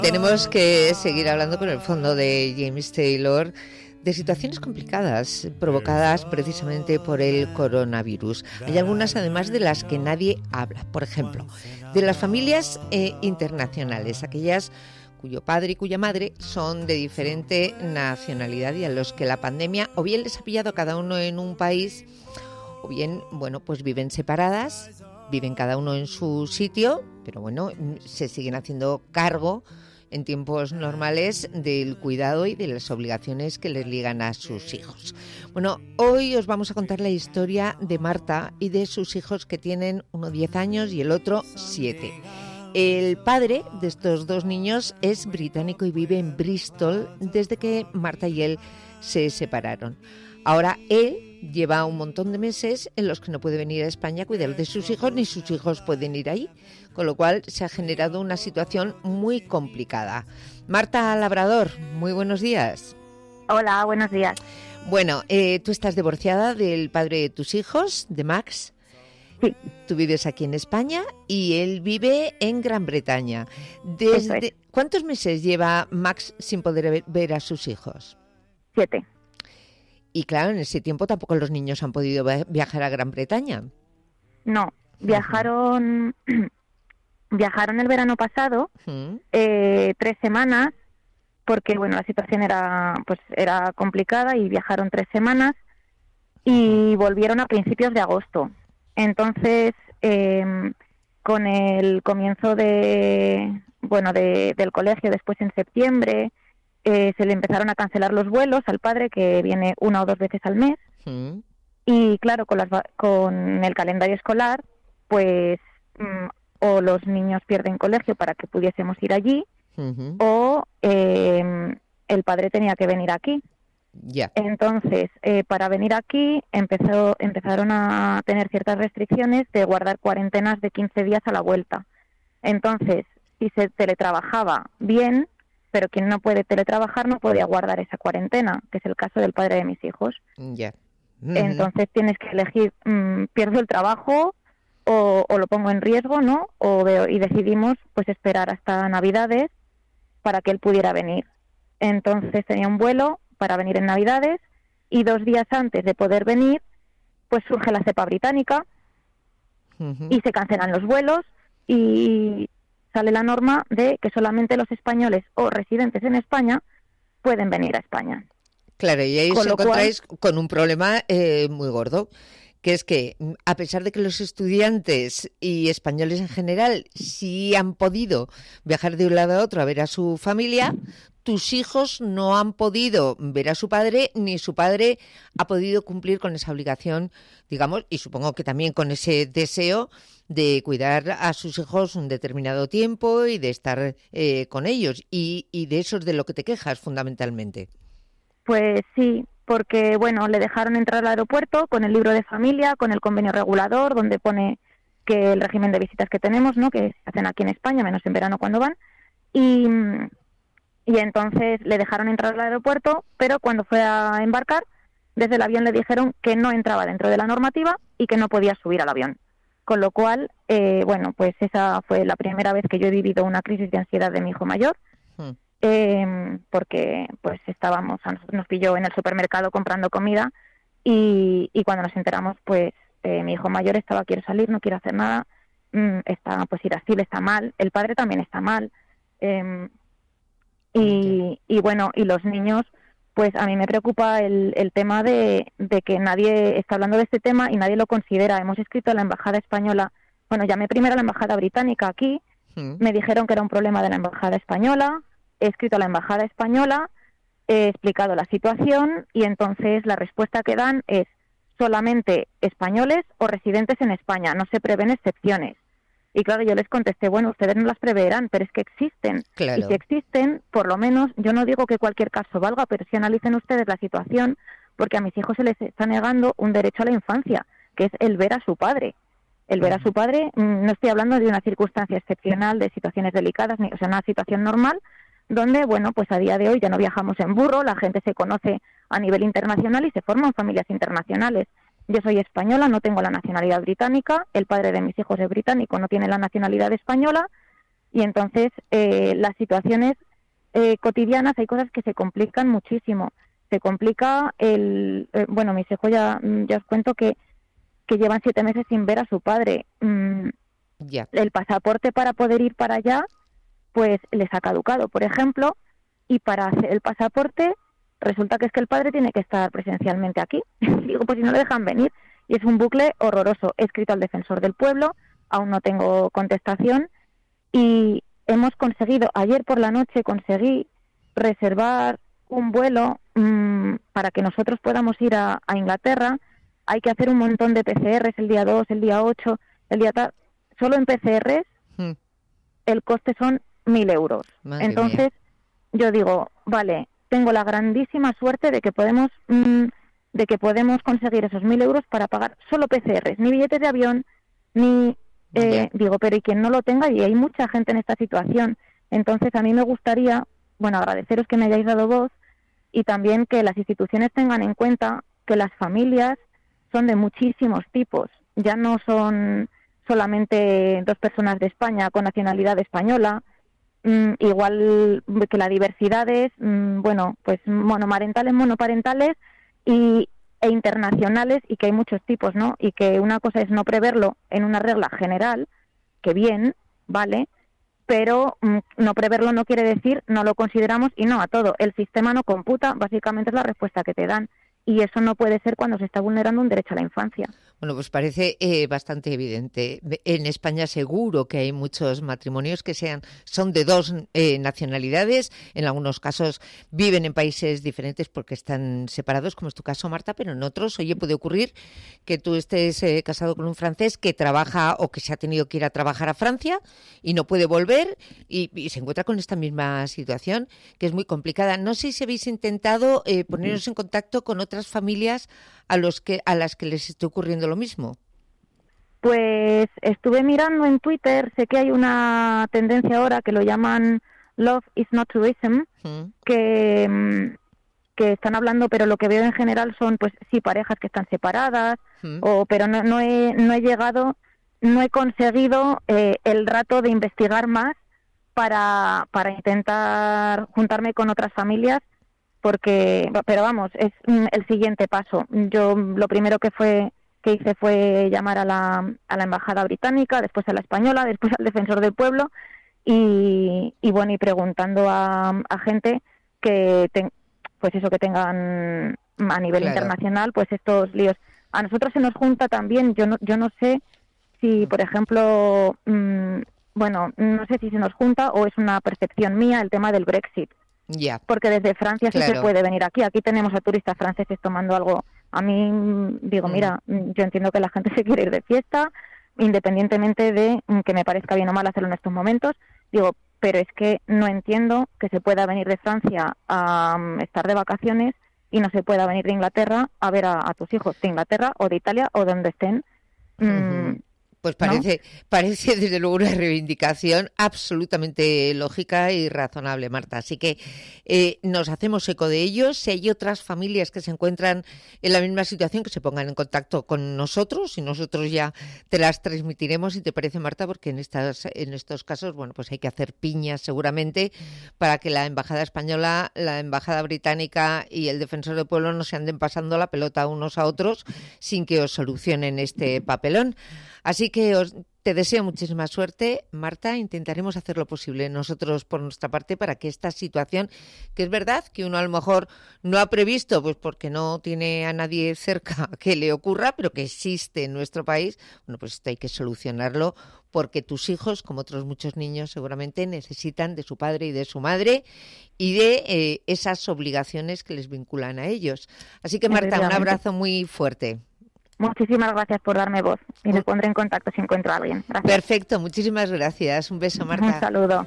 Tenemos que seguir hablando con el fondo de James Taylor de situaciones complicadas provocadas precisamente por el coronavirus. Hay algunas además de las que nadie habla. Por ejemplo, de las familias internacionales, aquellas cuyo padre y cuya madre son de diferente nacionalidad y a los que la pandemia o bien les ha pillado cada uno en un país o bien, bueno, pues viven separadas, viven cada uno en su sitio, pero bueno, se siguen haciendo cargo en tiempos normales del cuidado y de las obligaciones que les ligan a sus hijos. Bueno, hoy os vamos a contar la historia de Marta y de sus hijos que tienen uno 10 años y el otro 7. El padre de estos dos niños es británico y vive en Bristol desde que Marta y él se separaron. Ahora él lleva un montón de meses en los que no puede venir a España a cuidar de sus hijos, ni sus hijos pueden ir ahí, con lo cual se ha generado una situación muy complicada. Marta Labrador, muy buenos días. Hola, buenos días. Bueno, tú estás divorciada del padre de tus hijos, de Max. Sí. Tú vives aquí en España y él vive en Gran Bretaña. ¿Cuántos meses lleva Max sin poder ver a sus hijos? 7. Y claro, en ese tiempo tampoco los niños han podido viajar a Gran Bretaña. No, viajaron el verano pasado, 3 semanas, porque bueno, la situación era complicada y viajaron 3 semanas y volvieron a principios de agosto. Entonces, con el comienzo del colegio después en septiembre, se le empezaron a cancelar los vuelos al padre, que viene 1 o 2 veces al mes. Y claro, con el calendario escolar, pues o los niños pierden colegio para que pudiésemos ir allí, o el padre tenía que venir aquí. Yeah. Entonces, para venir aquí empezaron a tener ciertas restricciones de guardar cuarentenas de 15 días a la vuelta. Entonces, si se teletrabajaba bien, pero quien no puede teletrabajar no podía guardar esa cuarentena, que es el caso del padre de mis hijos. Yeah. Entonces tienes que elegir, pierdo el trabajo o lo pongo en riesgo, ¿no? Y decidimos pues esperar hasta Navidades para que él pudiera venir. Entonces tenía un vuelo para venir en Navidades y 2 días antes de poder venir, pues surge la cepa británica y se cancelan los vuelos y sale la norma de que solamente los españoles o residentes en España pueden venir a España. Claro, y ahí os encontráis con un problema muy gordo, que es que a pesar de que los estudiantes y españoles en general sí han podido viajar de un lado a otro a ver a su familia, tus hijos no han podido ver a su padre, ni su padre ha podido cumplir con esa obligación, digamos, y supongo que también con ese deseo de cuidar a sus hijos un determinado tiempo y de estar con ellos. Y de eso es de lo que te quejas fundamentalmente. Pues sí, porque bueno, le dejaron entrar al aeropuerto con el libro de familia, con el convenio regulador, donde pone que el régimen de visitas que tenemos, ¿no?, que se hacen aquí en España, menos en verano cuando van, y entonces le dejaron entrar al aeropuerto, pero cuando fue a embarcar, desde el avión le dijeron que no entraba dentro de la normativa y que no podía subir al avión. Con lo cual, pues esa fue la primera vez que yo he vivido una crisis de ansiedad de mi hijo mayor, porque pues nos pilló en el supermercado comprando comida y cuando nos enteramos, pues mi hijo mayor estaba, quiero salir, no quiero hacer nada, está pues irascible, está mal, el padre también está mal, y los niños, pues a mí me preocupa el tema de que nadie está hablando de este tema y nadie lo considera. Hemos escrito a la embajada española, llamé primero a la embajada británica aquí, me dijeron que era un problema de la embajada española, he escrito a la embajada española, he explicado la situación y entonces la respuesta que dan es solamente españoles o residentes en España, no se prevén excepciones. Y claro, yo les contesté, bueno, ustedes no las preverán, pero es que existen. Claro. Y si existen, por lo menos, yo no digo que cualquier caso valga, pero sí analicen ustedes la situación, porque a mis hijos se les está negando un derecho a la infancia, que es el ver a su padre. El ver a su padre, no estoy hablando de una circunstancia excepcional, de situaciones delicadas, una situación normal, donde, pues a día de hoy ya no viajamos en burro, la gente se conoce a nivel internacional y se forman familias internacionales. Yo soy española, no tengo la nacionalidad británica, el padre de mis hijos es británico, no tiene la nacionalidad española, Y entonces las situaciones cotidianas, hay cosas que se complican muchísimo. Se complica bueno, mis hijos ya os cuento que llevan 7 meses sin ver a su padre. El pasaporte para poder ir para allá, pues les ha caducado, por ejemplo, y para hacer el pasaporte resulta que es que el padre tiene que estar presencialmente aquí. Digo, pues si no le dejan venir. Y es un bucle horroroso. He escrito al defensor del pueblo, aún no tengo contestación, y hemos conseguido, ayer por la noche conseguí reservar un vuelo para que nosotros podamos ir a Inglaterra. Hay que hacer un montón de PCRs el día 2, el día 8, el día tal. Solo en PCRs el coste son 1.000 euros. Madre Entonces, mía. Yo digo, vale, tengo la grandísima suerte de que podemos conseguir esos 1.000 euros para pagar solo PCRs, ni billetes de avión, ni... digo, pero y quien no lo tenga, y hay mucha gente en esta situación. Entonces, a mí me gustaría, bueno, agradeceros que me hayáis dado voz y también que las instituciones tengan en cuenta que las familias son de muchísimos tipos. Ya no son solamente 2 personas de España con nacionalidad española, igual que la diversidad es, bueno, pues monomarentales, monoparentales e internacionales, y que hay muchos tipos, ¿no? Y que una cosa es no preverlo en una regla general, que bien, ¿vale? Pero no preverlo no quiere decir no lo consideramos y no a todo. El sistema no computa, básicamente es la respuesta que te dan. Y eso no puede ser cuando se está vulnerando un derecho a la infancia. Bueno, pues parece bastante evidente. En España seguro que hay muchos matrimonios que son de 2 nacionalidades. En algunos casos viven en países diferentes porque están separados, como es tu caso, Marta, pero en otros, oye, puede ocurrir que tú estés casado con un francés que trabaja o que se ha tenido que ir a trabajar a Francia y no puede volver y se encuentra con esta misma situación, que es muy complicada. No sé si habéis intentado poneros en contacto con otras familias a las que les esté ocurriendo lo mismo. Pues estuve mirando en Twitter, sé que hay una tendencia ahora que lo llaman Love is not tourism, que están hablando, pero lo que veo en general son, pues sí, parejas que están separadas, pero no he conseguido el rato de investigar más para intentar juntarme con otras familias, pero vamos, es el siguiente paso. Yo lo primero que hice fue llamar a la embajada británica, después a la española, después al defensor del pueblo y bueno, y preguntando a gente que tengan a nivel internacional pues estos líos. A nosotros se nos junta también, yo no sé si, por ejemplo, bueno, no sé si se nos junta o es una percepción mía el tema del Brexit. Porque desde Francia sí se puede venir aquí. Aquí tenemos a turistas franceses tomando algo. A mí, digo, mira, yo entiendo que la gente se quiere ir de fiesta, independientemente de que me parezca bien o mal hacerlo en estos momentos. Digo, pero es que no entiendo que se pueda venir de Francia a estar de vacaciones y no se pueda venir de Inglaterra a ver a tus hijos, de Inglaterra o de Italia o de donde estén. Pues parece desde luego una reivindicación absolutamente lógica y razonable, Marta. Así que nos hacemos eco de ellos. Si hay otras familias que se encuentran en la misma situación, que se pongan en contacto con nosotros y nosotros ya te las transmitiremos, si te parece, Marta, porque en estos casos, bueno, pues hay que hacer piñas seguramente para que la embajada española, la embajada británica y el defensor del pueblo no se anden pasando la pelota unos a otros sin que os solucionen este papelón. Así que te deseo muchísima suerte, Marta. Intentaremos hacer lo posible nosotros por nuestra parte para que esta situación, que es verdad que uno a lo mejor no ha previsto, pues porque no tiene a nadie cerca que le ocurra, pero que existe en nuestro país, bueno, pues esto hay que solucionarlo porque tus hijos, como otros muchos niños, seguramente necesitan de su padre y de su madre y de esas obligaciones que les vinculan a ellos. Así que, Marta, un abrazo muy fuerte. Muchísimas gracias por darme voz y me pondré en contacto si encuentro a alguien. Gracias. Perfecto, muchísimas gracias. Un beso, Marta. Un saludo.